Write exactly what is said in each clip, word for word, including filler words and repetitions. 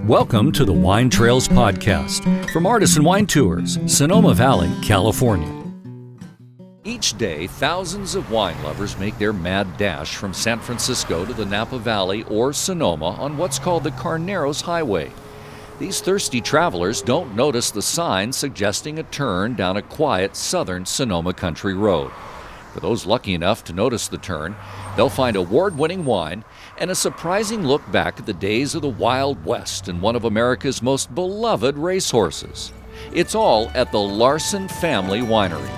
Welcome to the Wine Trails Podcast from Artisan Wine Tours, Sonoma Valley, California. Each day, thousands of wine lovers make their mad dash from San Francisco to the Napa Valley or Sonoma on what's called the Carneros Highway. These thirsty travelers don't notice the sign suggesting a turn down a quiet southern Sonoma country road. For those lucky enough to notice the turn, they'll find award-winning wine and a surprising look back at the days of the Wild West and one of America's most beloved racehorses. It's all at the Larson Family Winery.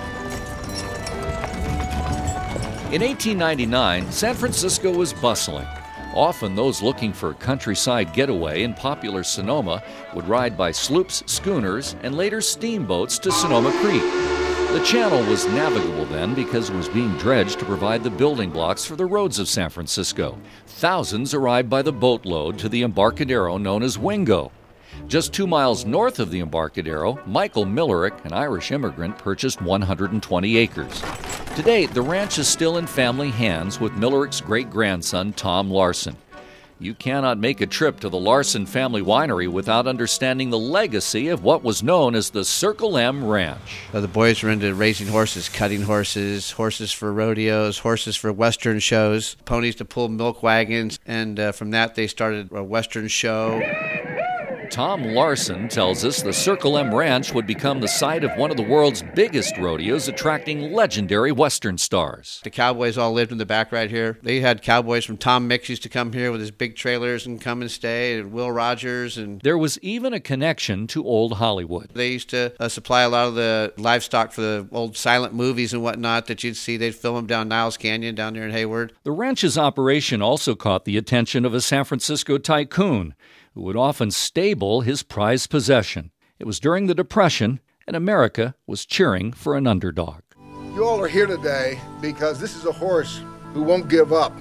In eighteen ninety-nine, San Francisco was bustling. Often those looking for a countryside getaway in popular Sonoma would ride by sloops, schooners, and later steamboats to Sonoma Creek. The channel was navigable then because it was being dredged to provide the building blocks for the roads of San Francisco. Thousands arrived by the boatload to the Embarcadero known as Wingo. Just two miles north of the Embarcadero, Michael Millerick, an Irish immigrant, purchased one hundred twenty acres. Today, the ranch is still in family hands with Millerick's great-grandson, Tom Larson. You cannot make a trip to the Larson Family Winery without understanding the legacy of what was known as the Circle M Ranch. The boys were into raising horses, cutting horses, horses for rodeos, horses for Western shows, ponies to pull milk wagons, and uh, from that they started a Western show. Tom Larson tells us the Circle M Ranch would become the site of one of the world's biggest rodeos, attracting legendary Western stars. The cowboys all lived in the back right here. They had cowboys from Tom Mix used to come here with his big trailers and come and stay, and Will Rogers. And there was even a connection to old Hollywood. They used to uh, supply a lot of the livestock for the old silent movies and whatnot that you'd see. They'd film them down Niles Canyon down there in Hayward. The ranch's operation also caught the attention of a San Francisco tycoon who would often stable his prized possession. It was during the Depression, and America was cheering for an underdog. You all are here today because this is a horse who won't give up.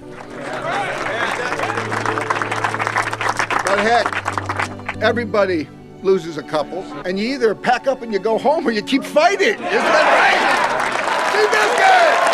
But heck, everybody loses a couple, and you either pack up and you go home or you keep fighting. Isn't that right? Seabiscuit!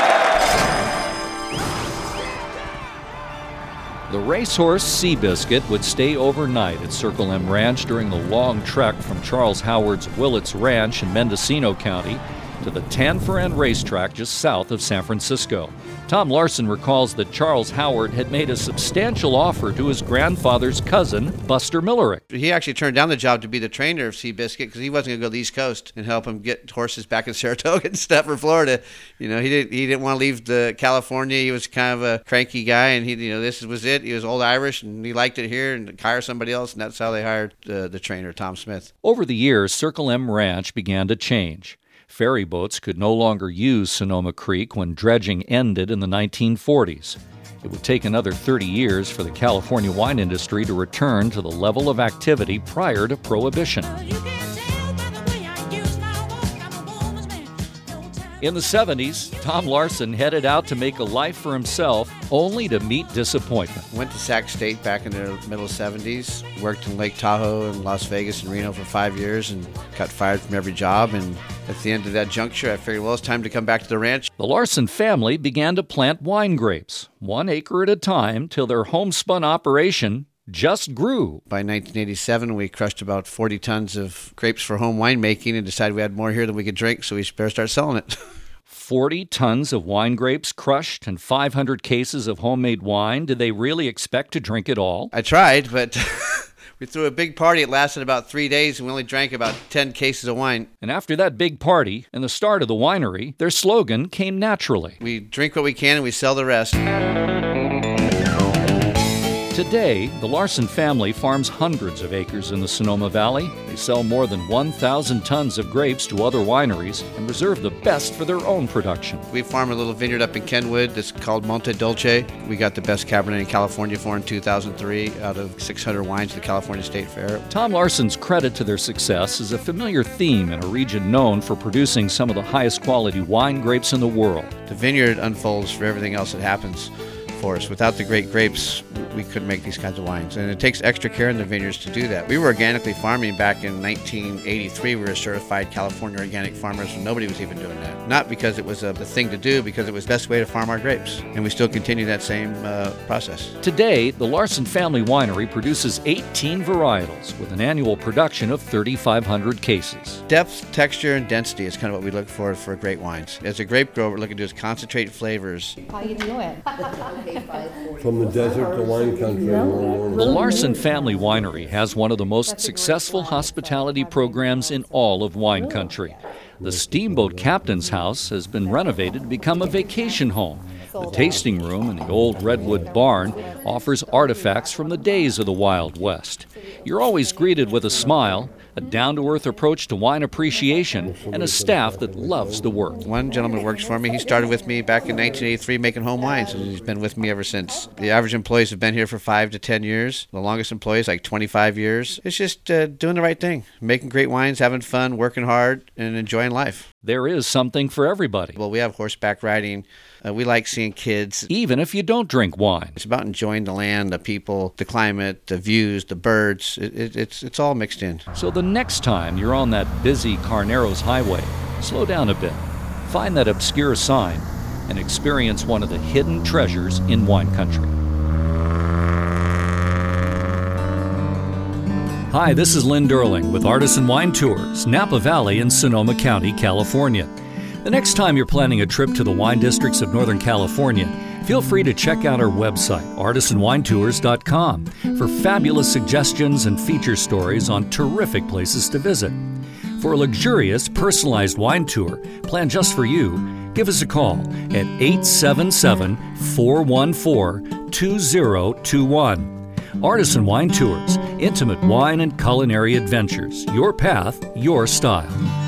The racehorse Seabiscuit would stay overnight at Circle M Ranch during the long trek from Charles Howard's Willits Ranch in Mendocino County to the Tanforan racetrack just south of San Francisco. Tom Larson recalls that Charles Howard had made a substantial offer to his grandfather's cousin, Buster Millerick. He actually turned down the job to be the trainer of Seabiscuit because he wasn't going to go to the East Coast and help him get horses back in Saratoga and stuff for Florida. You know, he didn't he didn't want to leave the California. He was kind of a cranky guy, and he you know this was it. He was old Irish, and he liked it here, and hire somebody else, and that's how they hired uh, the trainer, Tom Smith. Over the years, Circle M Ranch began to change. Ferry boats could no longer use Sonoma Creek when dredging ended in the nineteen forties. It would take another thirty years for the California wine industry to return to the level of activity prior to Prohibition. In the seventies, Tom Larson headed out to make a life for himself, only to meet disappointment. Went to Sac State back in the middle seventies, worked in Lake Tahoe and Las Vegas and Reno for five years and got fired from every job. And at the end of that juncture, I figured, well, it's time to come back to the ranch. The Larson family began to plant wine grapes, one acre at a time, till their homespun operation just grew. By nineteen eighty-seven, we crushed about forty tons of grapes for home winemaking and decided we had more here than we could drink, so we better start selling it. forty tons of wine grapes crushed and five hundred cases of homemade wine. Did they really expect to drink it all? I tried, but we threw a big party. It lasted about three days, and we only drank about ten cases of wine. And after that big party and the start of the winery, their slogan came naturally. We drink what we can and we sell the rest. Today, the Larson family farms hundreds of acres in the Sonoma Valley. They sell more than one thousand tons of grapes to other wineries and reserve the best for their own production. We farm a little vineyard up in Kenwood that's called Monte Dolce. We got the best Cabernet in California for in two thousand three out of six hundred wines at the California State Fair. Tom Larson's credit to their success is a familiar theme in a region known for producing some of the highest quality wine grapes in the world. The vineyard unfolds for everything else that happens. force. Without the great grapes, we couldn't make these kinds of wines. And it takes extra care in the vineyards to do that. We were organically farming back in nineteen eighty-three. We were certified California organic farmers when nobody was even doing that. Not because it was a, the thing to do, because it was the best way to farm our grapes. And we still continue that same uh, process. Today, the Larson Family Winery produces eighteen varietals with an annual production of thirty-five hundred cases. Depth, texture, and density is kind of what we look for for great wines. As a grape grower, what we're looking to do is concentrate flavors. How you doing? From the desert to wine country. The Larson Family Winery has one of the most successful hospitality programs in all of wine country. The Steamboat Captain's House has been renovated to become a vacation home. The tasting room in the old redwood barn offers artifacts from the days of the Wild West. You're always greeted with a smile, a down-to-earth approach to wine appreciation, and a staff that loves the work. One gentleman works for me. He started with me back in nineteen eighty-three making home wines, and he's been with me ever since. The average employees have been here for five to ten years. The longest employee is like twenty-five years. It's just uh, doing the right thing, making great wines, having fun, working hard, and enjoying life. There is something for everybody. Well, we have horseback riding. Uh, we like seeing kids. Even if you don't drink wine. It's about enjoying the land, the people, the climate, the views, the birds. It, it, it's, it's all mixed in. So the next time you're on that busy Carneros highway, slow down a bit, find that obscure sign, and experience one of the hidden treasures in wine country. Hi, this is Lynn Durling with Artisan Wine Tours, Napa Valley in Sonoma County, California. The next time you're planning a trip to the wine districts of Northern California, feel free to check out our website, artisan wine tours dot com, for fabulous suggestions and feature stories on terrific places to visit. For a luxurious, personalized wine tour planned just for you, give us a call at eight seven seven, four one four, two zero two one. Artisan Wine Tours, intimate wine and culinary adventures. Your path, your style.